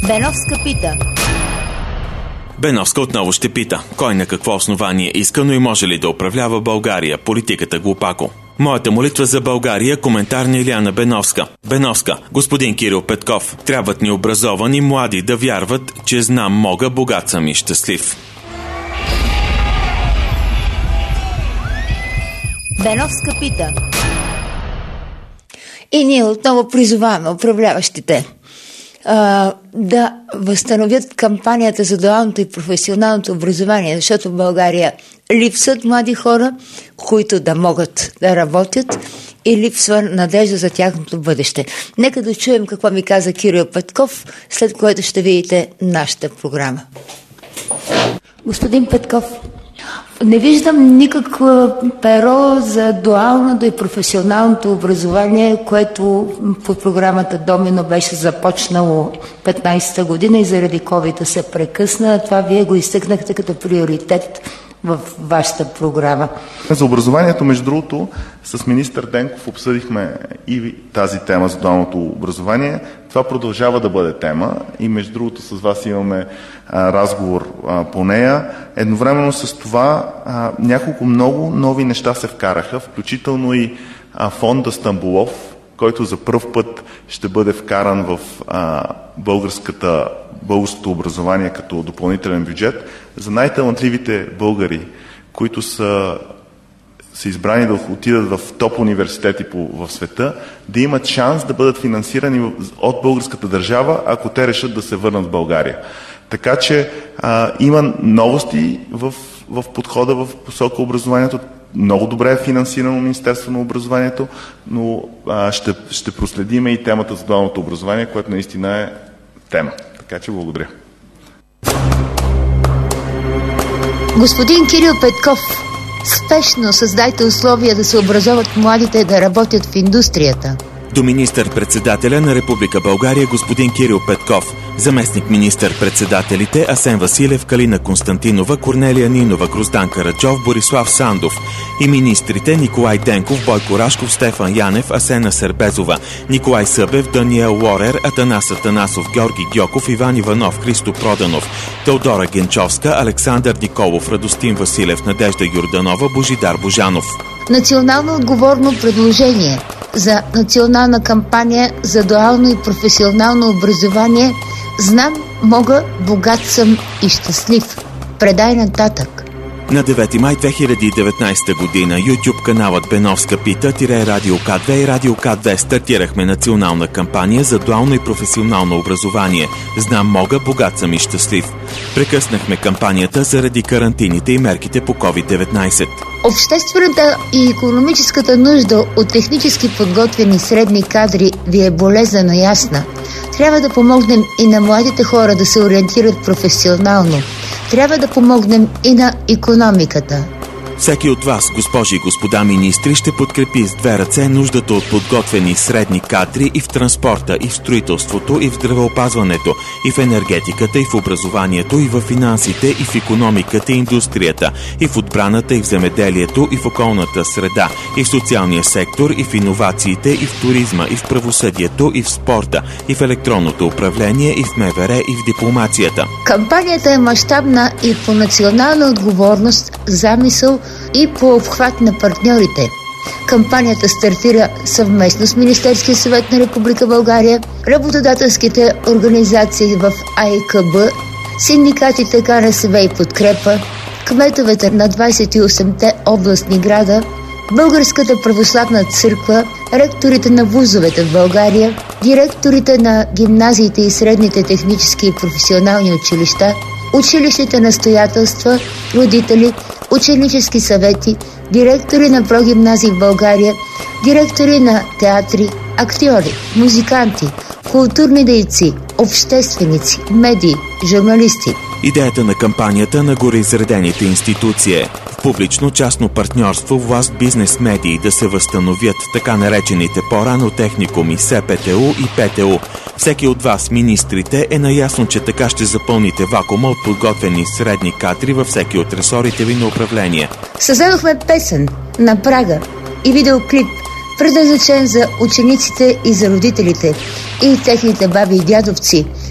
Беновска пита. Беновска отново ще пита, кой на какво основание иска, но и може ли да управлява България, политиката глупако. Моята молитва за България, коментар на Илияна Беновска. Беновска, господин Кирил Петков, трябват ни образовани млади да вярват, че знам мога, богат съм и щастлив. Беновска пита. И ние отново призоваваме управляващите да възстановят кампанията за дуалното и професионалното образование, защото в България липсват млади хора, които да могат да работят и липсва надежда за тяхното бъдеще. Нека да чуем какво ми каза Кирил Петков, след което ще видите нашата програма. Господин Петков, не виждам никакво перо за дуалното и професионалното образование, което по програмата Домино беше започнало 15-та година и заради COVID се прекъсна. Това вие го изтъкнахте като приоритет в вашата програма. За образованието, между другото, с министър Денков обсъдихме и тази тема за дуалното образование. Това продължава да бъде тема и между другото с вас имаме разговор по нея. Едновременно с това няколко много нови неща се вкараха, включително и фонда Стамболов, който за пръв път ще бъде вкаран в българското образование като допълнителен бюджет за най-талантливите българи, които са избрани да отидат в топ университети в света, да имат шанс да бъдат финансирани от българската държава, ако те решат да се върнат в България. Така че има новости в подхода в посока образованието. Много добре е финансирано Министерство на образованието, но ще проследиме и темата за дуалното образование, което наистина е тема. Така че благодаря. Господин Кирил Петков, спешно създайте условия да се образоват младите да работят в индустрията. До министър-председателя на Република България господин Кирил Петков, заместник министър-председателите Асен Василев, Калина Константинова, Корнелия Нинова, Гроздан Караджов, Борислав Сандов и министрите Николай Денков, Бойко Рашков, Стефан Янев, Асена Сербезова, Николай Събев, Даниел Лорер, Атанас Атанасов, Георги Гьоков, Иван Иванов, Христо Проданов, Теодора Генчовска, Александър Николов, Радостин Василев, Надежда Юрданова, Божидар Божанов. Национално отговорно предложение за национална кампания за дуално и професионално образование «Знам, мога, богат съм и щастлив». Предай нататък. На 9 май 2019 година YouTube каналът Беновска пита Радио К2 и Радио К2 стартирахме национална кампания за дуално и професионално образование. Знам мога, богат съм и щастлив. Прекъснахме кампанията заради карантините и мерките по COVID-19. Обществената и икономическата нужда от технически подготвени средни кадри ви е болезнено ясна. Трябва да помогнем и на младите хора да се ориентират професионално. Трябва да помогнем и на икономиката. Всеки от вас, госпожи и господа министри, ще подкрепи с две ръце нуждата от подготвени средни кадри и в транспорта, и в строителството, и в здравеопазването, и в енергетиката, и в образованието, и в финансите, и в икономиката и индустрията, и в отбраната, и в земеделието, и в околната среда, и в социалния сектор, и в иновациите, и в туризма, и в правосъдието, и в спорта, и в електронното управление, и в МВР, и в дипломацията. Кампанията е мащабна и по национална отговорност, замисъл и по обхват на партньорите. Кампанията стартира съвместно с Министерския съвет на Република България, работодателските организации в АИКБ, синдикатите КНСБ и Подкрепа, кметовете на 28-те областни града, Българската православна църква, ректорите на вузовете в България, директорите на гимназиите и средните технически и професионални училища, училищните настоятелства, родители, ученически съвети, директори на прогимназии в България, директори на театри, актьори, музиканти, културни дейци, общественици, медии, журналисти. Идеята на кампанията на гореизредените институции е в публично-частно партньорство власт, бизнес, медии да се възстановят така наречените по-рано техникуми СПТУ и ПТУ. Всеки от вас, министрите, е наясно, че така ще запълните вакуума от подготвени средни кадри във всеки от ресорите ви на управление. Създадохме песен «На прага» и видеоклип, предназначен за учениците и за родителите и техните баби и дядовци,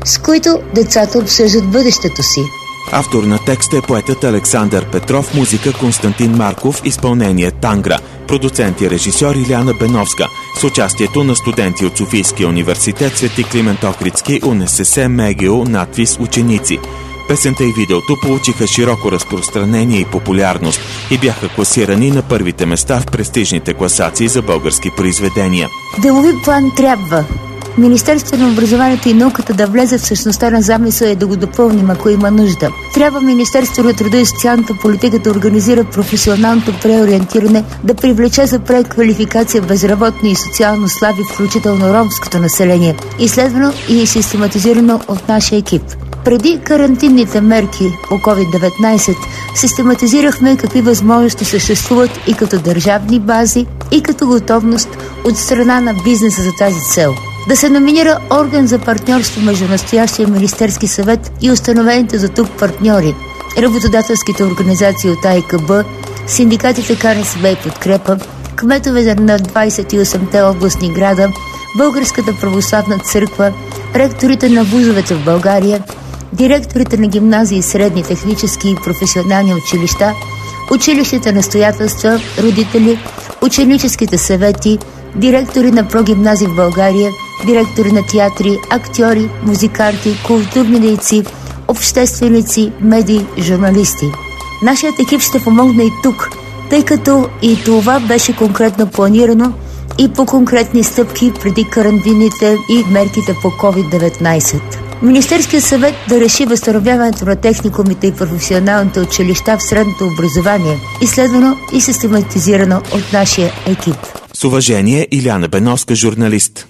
с които децата обсъждат бъдещето си. Автор на текста е поетът Александър Петров, музика Константин Марков, изпълнение Тангра, продуцент и режисьор Иляна Беновска, с участието на студенти от Софийския университет Свети Климент Охридски, УНСС, МГУ, надвис, ученици. Песента и видеото получиха широко разпространение и популярност и бяха класирани на първите места в престижните класации за български произведения. Делови план трябва. Министерството на образованието и науката да влезе в същността на замисъл и да го допълним, ако има нужда. Трябва Министерството на труда и социалната политика да организира професионалното преориентиране, да привлече за преквалификация безработни и социално слаби, включително ромското население, изследвано и систематизирано от нашия екип. Преди карантинните мерки по COVID-19 систематизирахме какви възможности съществуват и като държавни бази, и като готовност от страна на бизнеса за тази цел. Да се номинира орган за партньорство между настоящия Министерски съвет и установените за тук партньори, работодателските организации от АИКБ, синдикатите КНСБ и Подкрепа, кметове на 28-те областни града, Българската православна църква, ректорите на вузовете в България, директорите на гимназии, средни, технически и професионални училища, училищните настоятелства, родители, ученическите съвети, директори на прогимназии в България, директори на театри, актьори, музиканти, културни дейци, общественици, медии, журналисти. Нашият екип ще помогне и тук, тъй като и това беше конкретно планирано и по конкретни стъпки преди карантините и мерките по COVID-19. Министерският съвет да реши възстановяването на техникумите и професионалните училища в средното образование, изследвано и систематизирано от нашия екип. С уважение, Иляна Беновска, журналист.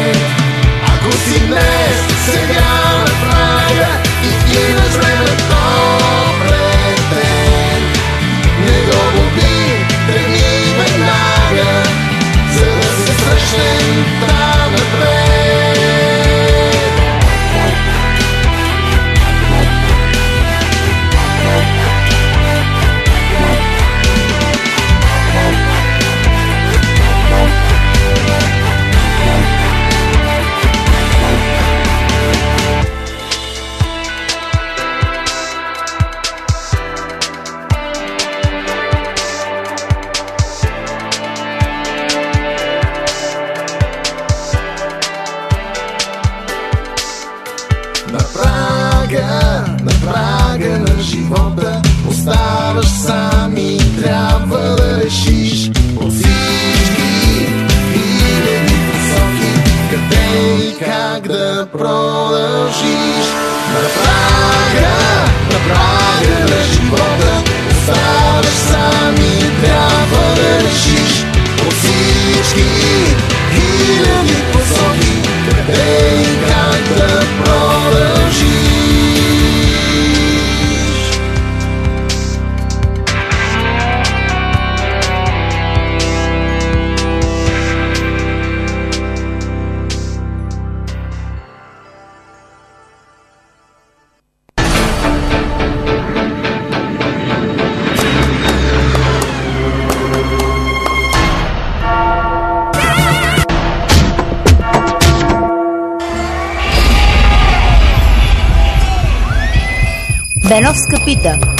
Ако си днес, сега на прага и имаш времето на прага на живота оставаш сам и трябва да решиш от всички хиляди посоки къде и как да продължиш. На прага на живота оставаш сам и трябва да решиш от всички хиляди посоки къде и как да продължиш. Беновска пита.